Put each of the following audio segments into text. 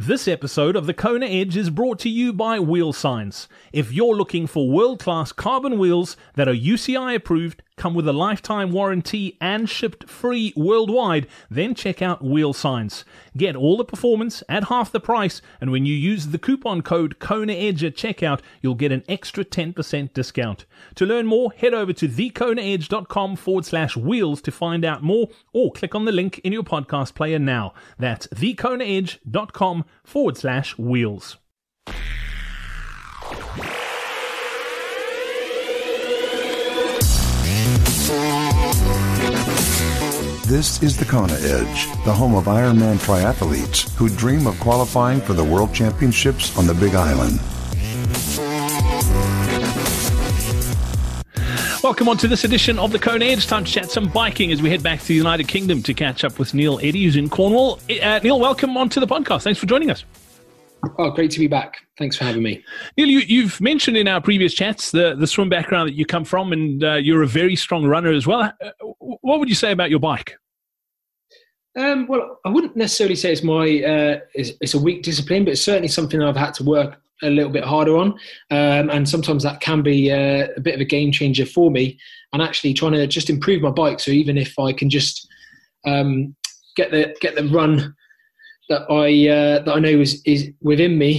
This episode of the Kona Edge is brought to you by Wheel Science. If you're looking for world-class carbon wheels that are UCI approved, come with a lifetime warranty and shipped free worldwide, then check out Wheel Science. Get all the performance at half the price, and when you use the coupon code KONAEDGE at checkout, you'll get an extra 10% discount. To learn more, head over to thekonaedge.com/wheels to find out more, or click on the link in your podcast player now. That's thekonaedge.com/wheels. This is the Kona Edge, the home of Ironman triathletes who dream of qualifying for the World Championships on the Big Island. Welcome on to this edition of the Kona Edge. Time to chat some biking as we head back to the United Kingdom to catch up with Neil Eddy, who's in Cornwall. Neil, welcome on to the podcast. Thanks for joining us. Oh, great to be back. Thanks for having me. Neil, you've mentioned in our previous chats the swim background that you come from, and you're a very strong runner as well. What would you say about your bike? Well, I wouldn't necessarily say it's it's a weak discipline, but it's certainly something I've had to work a little bit harder on. And sometimes that can be a bit of a game changer for me, and actually trying to just improve my bike. So even if I can just get the run that I know is within me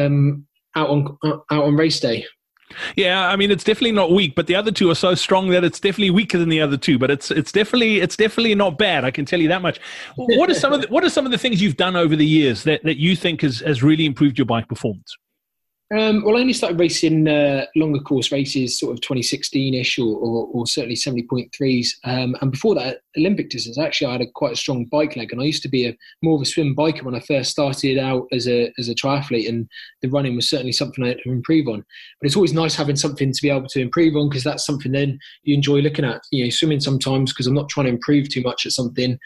out on race day. Yeah, I mean, it's definitely not weak, but the other two are so strong that it's definitely weaker than the other two. But it's definitely not bad. I can tell you that much. What are some of the things you've done over the years that you think has really improved your bike performance? Well, I only started racing longer course races sort of 2016-ish or certainly 70.3s. And before that, Olympic distance, actually I had quite a strong bike leg, and I used to be more of a swim biker when I first started out as a triathlete, and the running was certainly something I had to improve on. But it's always nice having something to be able to improve on, because that's something then you enjoy looking at. You know, swimming sometimes, because I'm not trying to improve too much at something,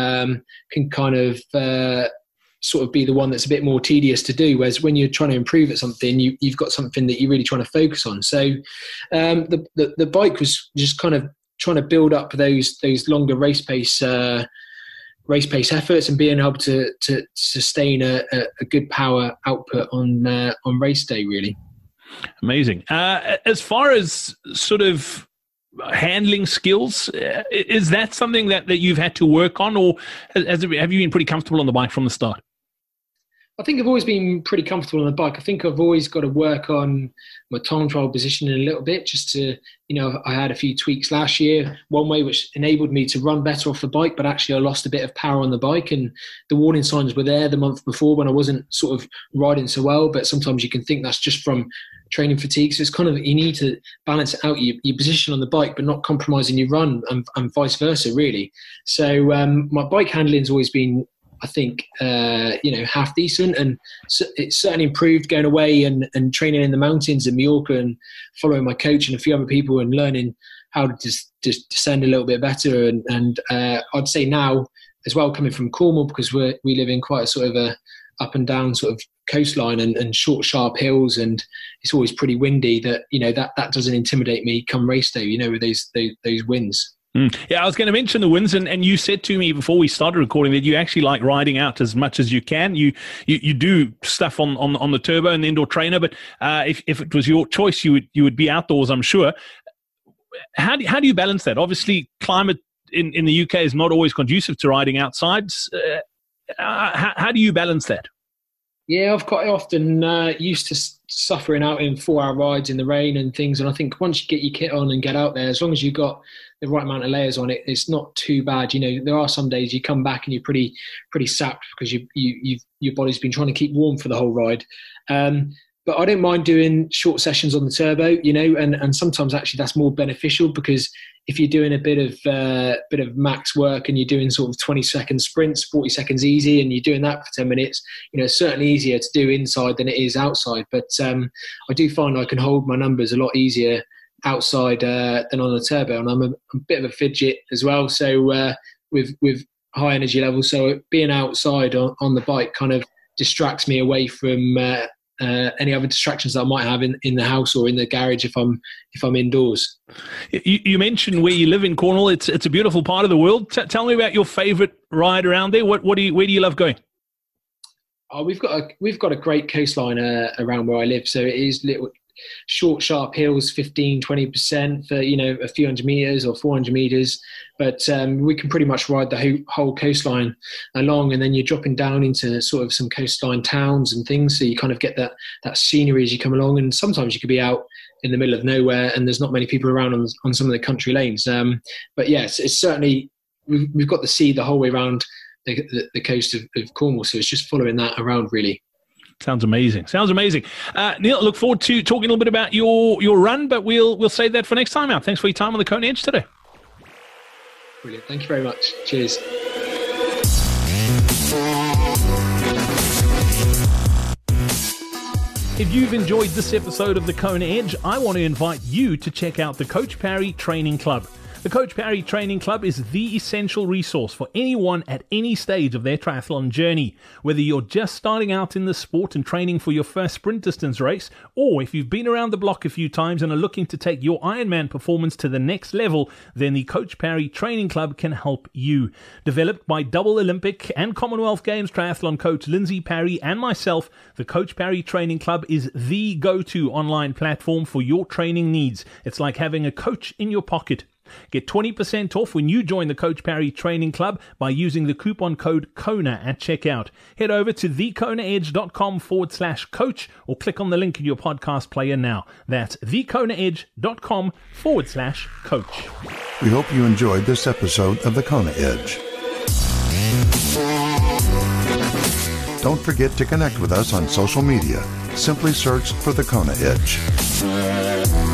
can kind of sort of be the one that's a bit more tedious to do, whereas when you're trying to improve at something, you've got something that you're really trying to focus on. So the bike was just kind of trying to build up those longer race pace efforts, and being able to sustain a good power output on race day, really. Amazing. As far as sort of handling skills, is that something that you've had to work on, or have you been pretty comfortable on the bike from the start? I think I've always been pretty comfortable on the bike. I think I've always got to work on my time trial positioning a little bit, just to, I had a few tweaks last year, one way which enabled me to run better off the bike, but actually I lost a bit of power on the bike, and the warning signs were there the month before when I wasn't sort of riding so well, but sometimes you can think that's just from training fatigue. So it's kind of, you need to balance it out, your position on the bike, but not compromising your run, and vice versa, really. So my bike handling's always been, I think, half decent, and it's certainly improved going away and training in the mountains in Mallorca and following my coach and a few other people and learning how to just descend a little bit better. And I'd say now as well, coming from Cornwall, because we live in quite a sort of a up and down sort of coastline and short, sharp hills, and it's always pretty windy, that that doesn't intimidate me come race day, with those winds. Yeah, I was going to mention the winds, and you said to me before we started recording that you actually like riding out as much as you can. You do stuff on the turbo and the indoor trainer, but if it was your choice, you would be outdoors, I'm sure. How do you balance that? Obviously, climate in the UK is not always conducive to riding outside. How do you balance that? Yeah, I've quite often used to suffering out in 4-hour rides in the rain and things. And I think once you get your kit on and get out there, as long as you've got the right amount of layers on it, it's not too bad. There are some days you come back and you're pretty sapped because your body's been trying to keep warm for the whole ride. But I don't mind doing short sessions on the turbo, and sometimes actually that's more beneficial, because if you're doing a bit of max work and you're doing sort of 20-second sprints, 40 seconds easy, and you're doing that for 10 minutes, it's certainly easier to do inside than it is outside. But I do find I can hold my numbers a lot easier outside than on the turbo, and I'm a bit of a fidget as well. So with high energy levels, so being outside on the bike kind of distracts me away from any other distractions that I might have in the house or in the garage if I'm indoors. You mentioned where you live in Cornwall. It's a beautiful part of the world. Tell me about your favourite ride around there. Where do you love going? we've got a great coastline around where I live, so it is little short, sharp hills, 15-20% for a few hundred meters or 400 meters, but we can pretty much ride the whole coastline along, and then you're dropping down into sort of some coastline towns and things, so you kind of get that scenery as you come along. And sometimes you could be out in the middle of nowhere and there's not many people around on some of the country lanes, but yes, it's certainly we've got the sea the whole way around the coast of Cornwall, so it's just following that around really. Sounds amazing. Neil, I look forward to talking a little bit about your run, but we'll save that for next time out. Thanks for your time on the Kona Edge today. Brilliant. Thank you very much. Cheers. If you've enjoyed this episode of the Kona Edge, I want to invite you to check out the Coach Parry Training Club. The Coach Parry Training Club is the essential resource for anyone at any stage of their triathlon journey. Whether you're just starting out in the sport and training for your first sprint distance race, or if you've been around the block a few times and are looking to take your Ironman performance to the next level, then the Coach Parry Training Club can help you. Developed by double Olympic and Commonwealth Games triathlon coach Lindsay Parry and myself, the Coach Parry Training Club is the go-to online platform for your training needs. It's like having a coach in your pocket. Get 20% off when you join the Coach Parry Training Club by using the coupon code KONA at checkout. Head over to thekonaedge.com/coach or click on the link in your podcast player now. That's thekonaedge.com/coach. We hope you enjoyed this episode of the Kona Edge. Don't forget to connect with us on social media. Simply search for the Kona Edge.